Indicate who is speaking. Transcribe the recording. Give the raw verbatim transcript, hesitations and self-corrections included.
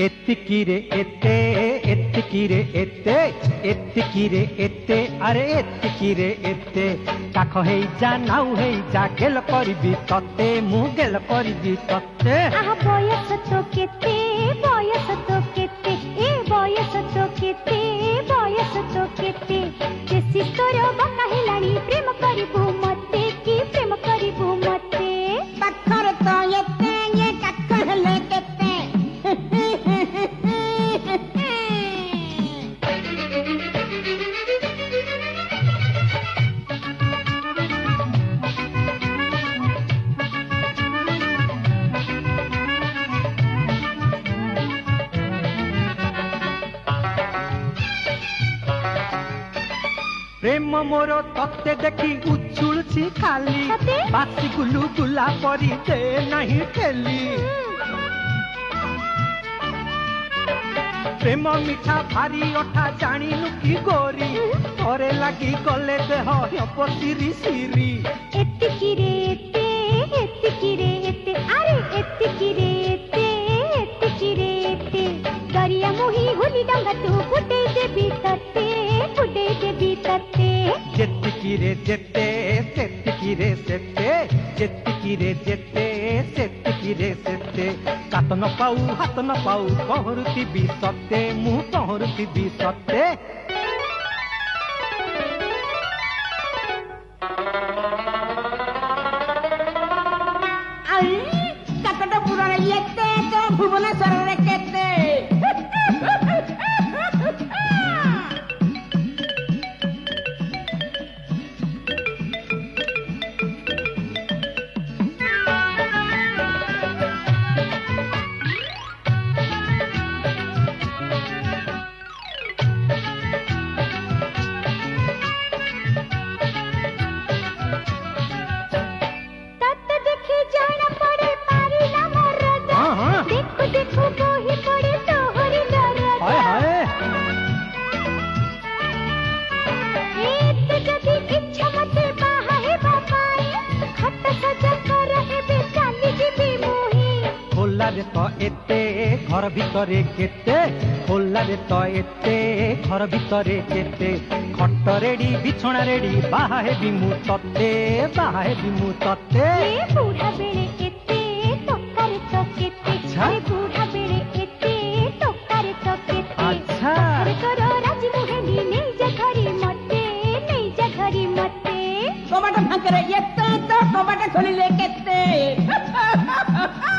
Speaker 1: एत्तिकिरे एत्ते एत्तिकिरे एत्ते एत्तिकिरे एत्ते अरे एत्तिकिरे एत्ते काख हेई जा नाउ हेई जा गेल करबी तत्ते मु गेल करबी तत्ते
Speaker 2: आहा बयस तो केते बयस तो केते ए बयस तो केते बयस तो केते देसी तोर बका हेलाणी प्रेम करिबु मते की प्रेम करिबु मते
Speaker 3: काखर तो एते ये काख हेले केते
Speaker 1: प्रेम मोर तत्ते देखी उछुलछि खाली बासी गुलु गुला परी दे नहीं ठेली प्रेम मीठा भारी अठा जानी नुकी गोरी तोरे लगी गले देह हब सिरी सिरी
Speaker 2: एत्तिकिरे एत्ते एत्तिकिरे एत्ते अरे एत्तिकिरे एत्ते एत्तिकिरे एत्ते दरिया मोही हुली डंगा तू फुटे देबी तत्ते फुटे देबी तत्ते
Speaker 1: जेत्तिकिरे जेत्ते सेत्तिकिरे सेत्ते जेत्तिकिरे जेत्ते सेत्तिकिरे सेत्ते कात न पाऊ हाथ न पाऊ कहरुथिबी सत्ते मु कहरुथिबी सत्ते
Speaker 3: कतटा पुराण एते तो भुवनेश्वर रे केते
Speaker 1: तो एते घर भितरे केते खोला रे तो एते घर भितरे केते खट रेडी बिछोना रेडी बाहा हेबी मु तत्ते बाहा हेबी मु तत्ते
Speaker 2: ए बूढ़ा बेले एते टक्कर तो केते ए बूढ़ा बेले एते टक्कर तो केते
Speaker 1: अच्छा
Speaker 2: अरे करो राजी मुहेली नहीं जा घरी मते नहीं जा घरी मते
Speaker 3: कबाटा फांकरे एते तो कबाटा खोली ले केते